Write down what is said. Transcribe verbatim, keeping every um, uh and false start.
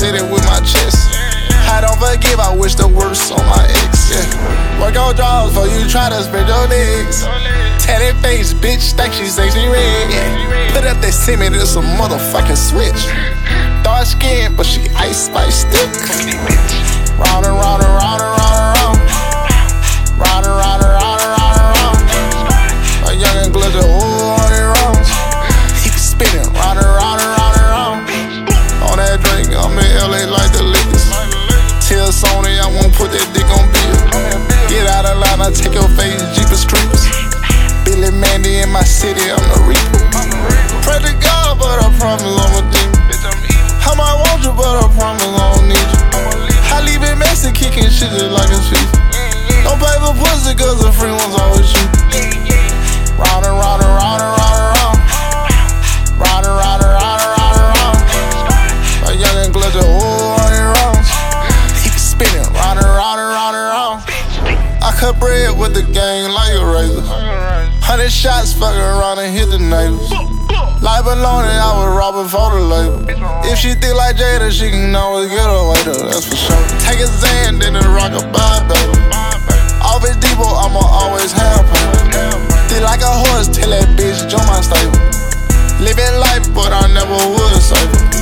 lit it with my chest. I don't forgive, I wish the worst on my ex, yeah. Work your draws before you try to spread your legs. Tatted face, bitch, think she sexy red, yeah. Put up that cement, it's a motherfucking switch. Dark skin, but she ice spice stick. Round and round and round and round and round. Round and round and round and round and round. A young and glitter, ooh, on it rounds. He be spinning round and round and round and round. On that drink, I'm in L A like the Lakers. Tell Sony I won't put that dick on bill. Get out of line, I take your face, Jeepers Creepers. Billy Mandy in my city, I'm the reaper. Pray to God, but I promise I'm a demon. I might want you, but I promise I don't need you. I leave it messy, kicking shit just like it's FIFA. Don't pay for pussy, cause the free ones always cheap. Round and round and round and round and round. Round and round and round and round and round. A young and glitter, ooh, on it rounds. He be spinning round and round and round and round. I cut bread with the gang like a razor. Hundred shots, fucking around and hit the neighbors. Like baloney, I was robbing for the label. If she thick like Jada, she can always get her waiter, that's for sure. Take a Xan, then it rock a bye, baby. Off his depot, I'ma always have paper. Thick like a horse, tell that bitch, join my stable. Living life, but I never would save her.